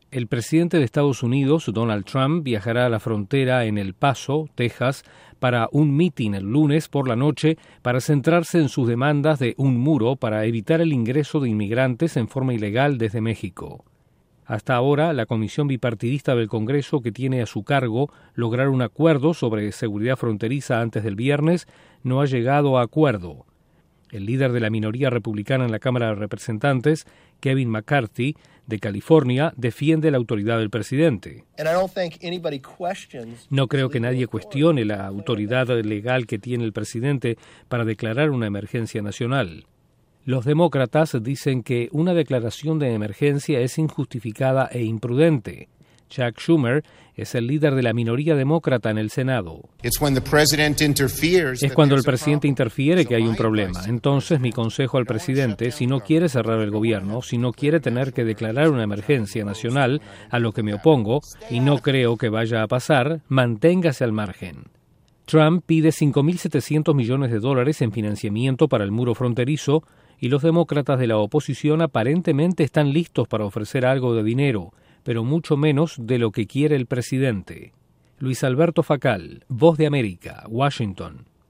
El presidente de Estados Unidos, Donald Trump, viajará a la frontera en El Paso, Texas, para un mitin el lunes por la noche para centrarse en sus demandas de un muro para evitar el ingreso de inmigrantes en forma ilegal desde México. Hasta ahora, la comisión bipartidista del Congreso, que tiene a su cargo lograr un acuerdo sobre seguridad fronteriza antes del viernes, no ha llegado a acuerdo. El líder de la minoría republicana en la Cámara de Representantes, Kevin McCarthy, de California, defiende la autoridad del presidente. No creo que nadie cuestione la autoridad legal que tiene el presidente para declarar una emergencia nacional. Los demócratas dicen que una declaración de emergencia es injustificada e imprudente. Chuck Schumer es el líder de la minoría demócrata en el Senado. Es cuando el presidente interfiere que hay un problema. Entonces, mi consejo al presidente, si no quiere cerrar el gobierno, si no quiere tener que declarar una emergencia nacional, a lo que me opongo, y no creo que vaya a pasar, manténgase al margen. Trump pide $5.700 millones en financiamiento para el muro fronterizo, y los demócratas de la oposición aparentemente están listos para ofrecer algo de dinero, pero mucho menos de lo que quiere el presidente. Luis Alberto Facal, Voz de América, Washington.